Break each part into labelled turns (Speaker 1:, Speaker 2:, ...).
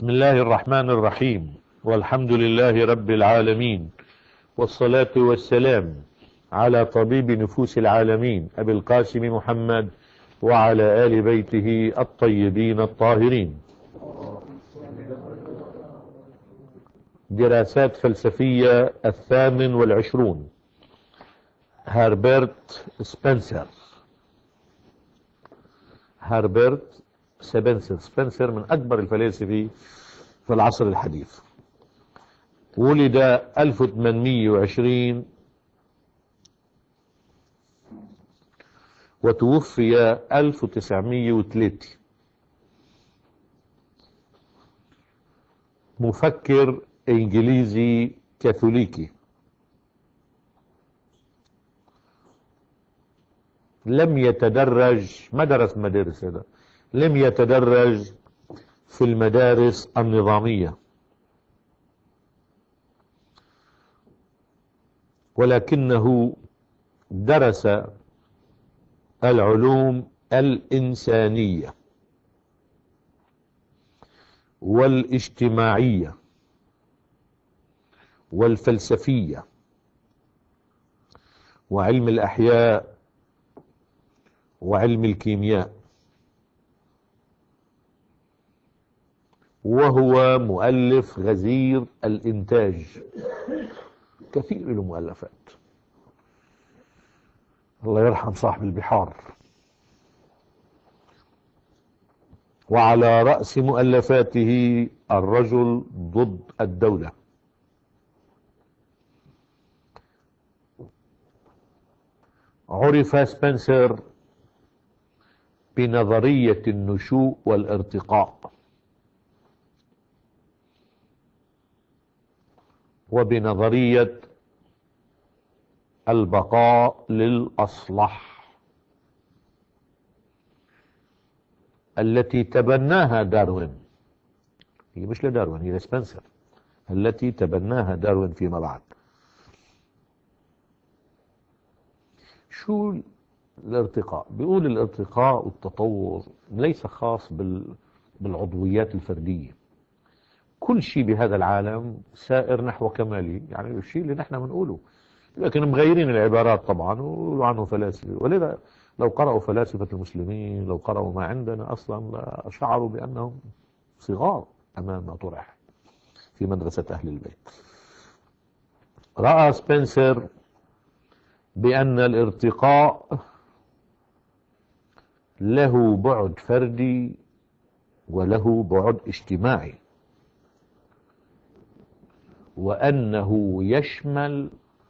Speaker 1: بسم الله الرحمن الرحيم، والحمد لله رب العالمين، والصلاة والسلام على طبيب نفوس العالمين أبي القاسم محمد وعلى آل بيته الطيبين الطاهرين. دراسات فلسفية 28. هربرت سبنسر. هربرت سبنسر من أكبر الفلاسفة في العصر الحديث. ولد 1820 وتوفي 1903. مفكر إنجليزي كاثوليكي. لم يتدرج، ما درس مدارس، هذا لم يتدرج في المدارس النظامية، ولكنه درس العلوم الإنسانية والاجتماعية والفلسفية وعلم الأحياء وعلم الكيمياء، وهو مؤلف غزير الإنتاج، كثير له مؤلفات. الله يرحم صاحب البحار. وعلى رأس مؤلفاته الرجل ضد الدولة. عرف سبنسر بنظرية النشوء والارتقاء، وبنظرية البقاء للأصلح التي تبناها داروين. هي مش لداروين، هي لسبنسر، التي تبناها داروين فيما بعد. شو الارتقاء؟ بيقول الارتقاء والتطور ليس خاص بالعضويات الفردية. كل شيء بهذا العالم سائر نحو كماله، يعني الشيء اللي نحن بنقوله، لكن مغيرين العبارات طبعا ويقولوا عنه فلاسفة. ولذا لو قرأوا فلاسفة المسلمين، لو قرأوا ما عندنا أصلا، شعروا بأنهم صغار أمام ما طرح في مدرسة أهل البيت. رأى سبنسر بأن الارتقاء له بعد فردي وله بعد اجتماعي، وأنه يشمل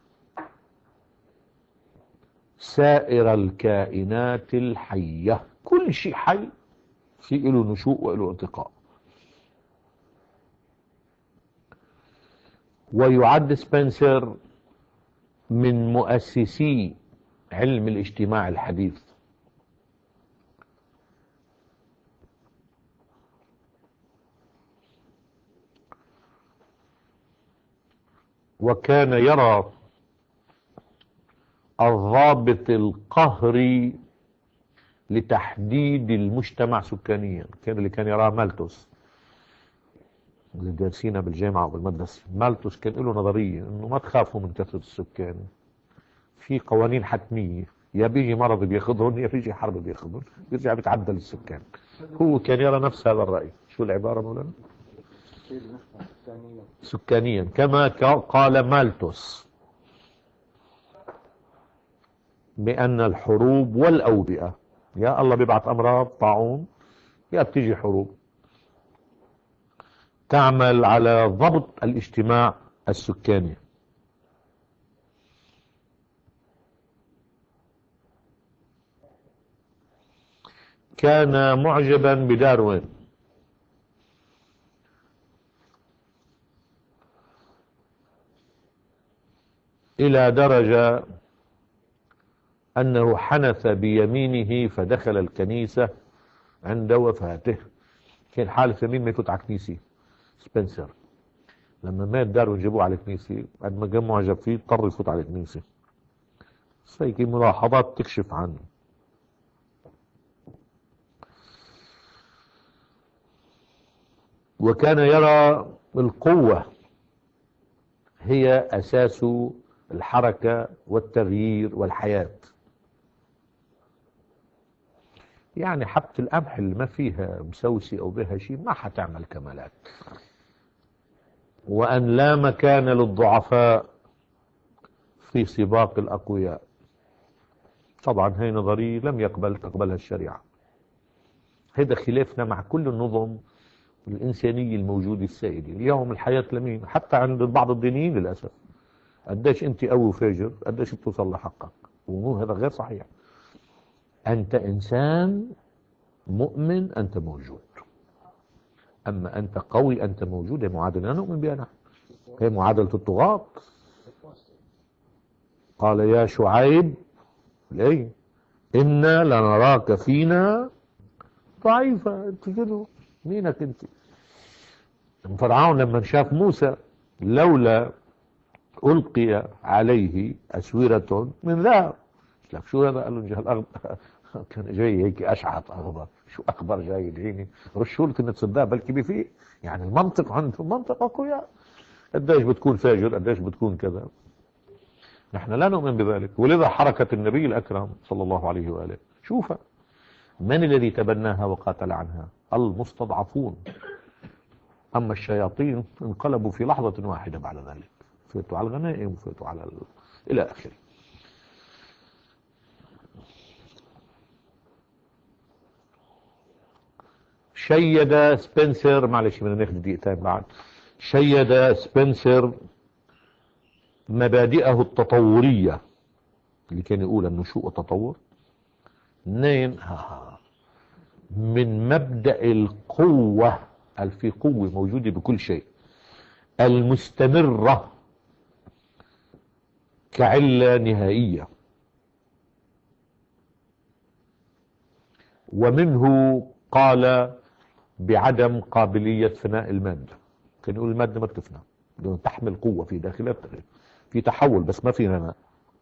Speaker 1: سائر الكائنات الحية. كل شيء حي في له نشوء وله ارتقاء. ويعد سبنسر من مؤسسي علم الاجتماع الحديث. وكان يرى الضابط القهري لتحديد المجتمع سكانيا، كان اللي كان يراه مالتوس اللي دارسينها بالجامعة وبالمدرسة. مالتوس كان له نظرية انه ما تخافوا من كثرة السكان، في قوانين حتمية، يا بيجي مرض بياخذهم يا بيجي حرب بياخذهم، بيرجع بيتعدل السكان. هو كان يرى نفس هذا الرأي. شو العبارة مولانا؟ سكانيا كما قال مالتوس بأن الحروب والأوبئة، يا الله بيبعث أمراض طاعون يا بتيجي حروب، تعمل على ضبط الاجتماع السكاني. كان معجبا بداروين إلى درجة أنه حنث بيمينه فدخل الكنيسة عند وفاته. كان حالف يمين ما يفوت على كنيسة. سبنسر لما مات داروين جابوه على الكنيسة، بعد ما كان معجب فيه اضطر يفوت على الكنيسة. هيك ملاحظات تكشف عنه. وكان يرى القوة هي أساس الحركة والتغيير والحياة. يعني حبة القمح اللي ما فيها مسوسي أو بها شيء ما حتعمل كمالات. وأن لا مكان للضعفاء في سباق الأقوياء. طبعا هي نظرية لم تقبلها الشريعة. هذا خلافنا مع كل النظم الإنسانية الموجودة السائدة اليوم. الحياة لمين؟ حتى عند بعض الدينيين للأسف. قديش أنت قوي وفاجر قديش بتوصل لحقك، وهذا غير صحيح. أنت إنسان مؤمن أنت موجود، أما أنت قوي أنت موجود. هي معادلة لا نؤمن بها نحن، هي معادلة الطغاة. قال يا شعيب ليه إنا لنراك فينا ضعيفة. أنت كده مينك أنت؟ فرعون لما شاف موسى لولا ألقي عليه أسورة من ذهب، لك شو هذا؟ قال له جهل أغضب. كان جاي هيك أشعث أغضب، شو أخبر جاي يدعيني رشول كنت تصدق بلكي بفيه. يعني المنطق عنده منطق أقوياء. قديش بتكون فاجر قديش بتكون كذا. نحن لا نؤمن بذلك. ولذا حركة النبي الأكرم صلى الله عليه وآله شوف من الذي تبناها وقاتل عنها؟ المستضعفون. أما الشياطين انقلبوا في لحظة واحدة بعد ذلك، فاتوا على الغنائم وفاتوا على إلى آخره. شيد سبنسر، معلش بدنا ناخذ دقيقتين بعد. شيد سبنسر مبادئه التطورية اللي كان يقول النشوء والتطور. اثنين، من مبدأ القوة، في قوة موجودة بكل شيء المستمرة كعلة نهائية. ومنه قال بعدم قابلية فناء المادة. كان يقول المادة ما بتفنى، تحمل قوة في داخلها، في تحول بس ما في فناء.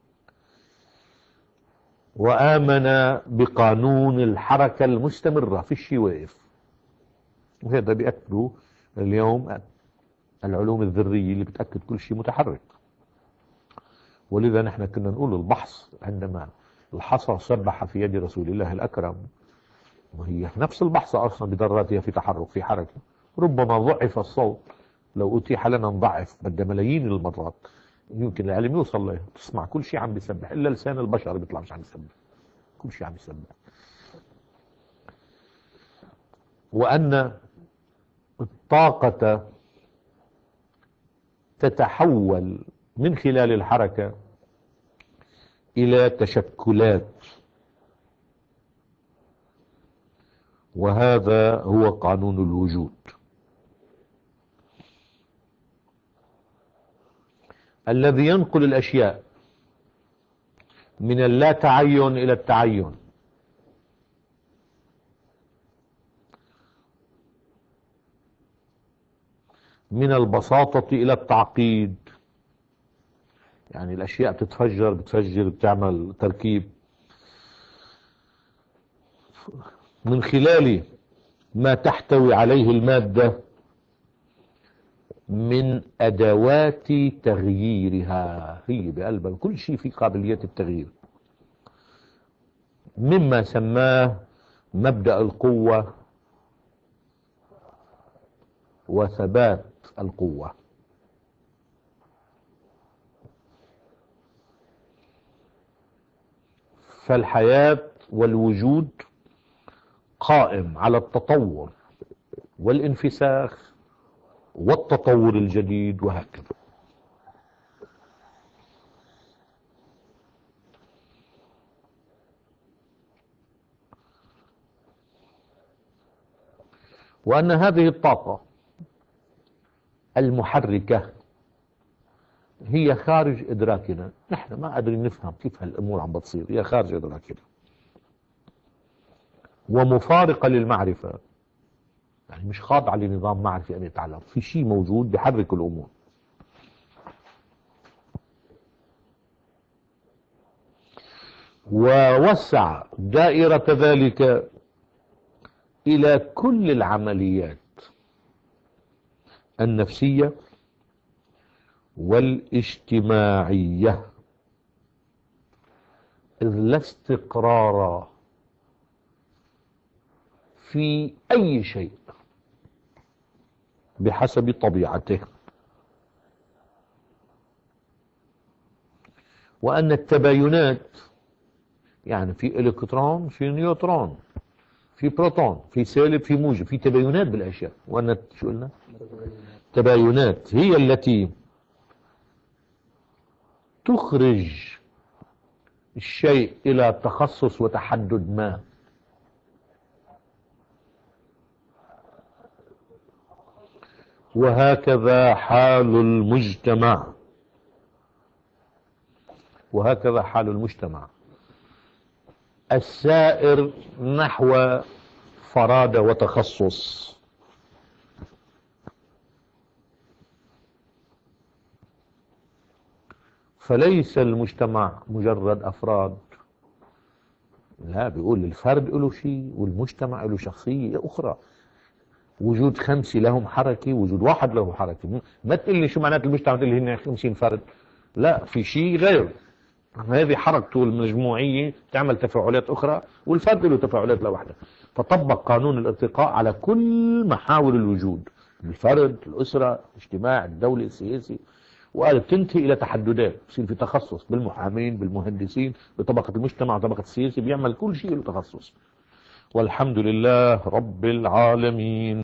Speaker 1: وآمن بقانون الحركة المستمرة في شيء واقف. وهذا بيأكدوا اليوم العلوم الذرية اللي بتأكد كل شيء متحرك. ولذا نحن كنا نقول البحث عندما الحصى سبح في يد رسول الله الأكرم، وهي نفس البحث أصلا بذراتها في تحرك في حركة. ربما ضعف الصوت، لو أتيح لنا نضعف بدنا ملايين المرات يمكن العلم يوصل له. تسمع كل شيء عم بيسبح إلا لسان البشر بيطلع مش عم بيسبح، كل شيء عم بيسبح. وأن الطاقة تتحول من خلال الحركة إلى تشكلات، وهذا هو قانون الوجود الذي ينقل الأشياء من اللا تعين إلى التعين، من البساطة إلى التعقيد. يعني الأشياء بتتفجر بتعمل تركيب من خلال ما تحتوي عليه المادة من أدوات تغييرها. هي بقلبها كل شيء في قابلية التغيير، مما سماه مبدأ القوة وثبات القوة. فالحياة والوجود قائم على التطور والانفساخ والتطور الجديد وهكذا. وأن هذه الطاقة المحركة هي خارج إدراكنا. نحن ما قادرين نفهم كيف هالأمور عم بتصير، هي خارج إدراكنا ومفارقة للمعرفة. يعني مش خاضعة لنظام معرفي أن يتعلم، في شيء موجود بيحرك الأمور. ووسع دائرة ذلك إلى كل العمليات النفسية والاجتماعية، إذ لا استقرار في أي شيء بحسب طبيعته، وأن التباينات يعني في إلكترون في نيوترون في بروتون في سالب في موجب، في تباينات بالأشياء، وأن شو قلنا تباينات هي التي تخرج الشيء إلى تخصص وتحدد ما. وهكذا حال المجتمع، وهكذا حال المجتمع السائر نحو فرادة وتخصص. فليس المجتمع مجرد أفراد، لا، بيقول الفرد له شيء والمجتمع له شخصية أخرى. وجود 5 لهم حركة، وجود 1 له حركة. ما تقول لي شو معنات المجتمع، تقول لي هن 50 فرد، لا، في شيء غير. هذه حركته المجموعية تعمل تفاعلات أخرى، والفرد له تفاعلات لوحده. فطبق قانون الارتقاء على كل محاور الوجود، الفرد، الأسرة، الاجتماع، الدولة، السياسي، وقال تنتهي إلى تحددات، بصير في تخصص بالمحامين، بالمهندسين، بطبقة المجتمع، طبقة السياسي، بيعمل كل شيء له تخصص. والحمد لله رب العالمين.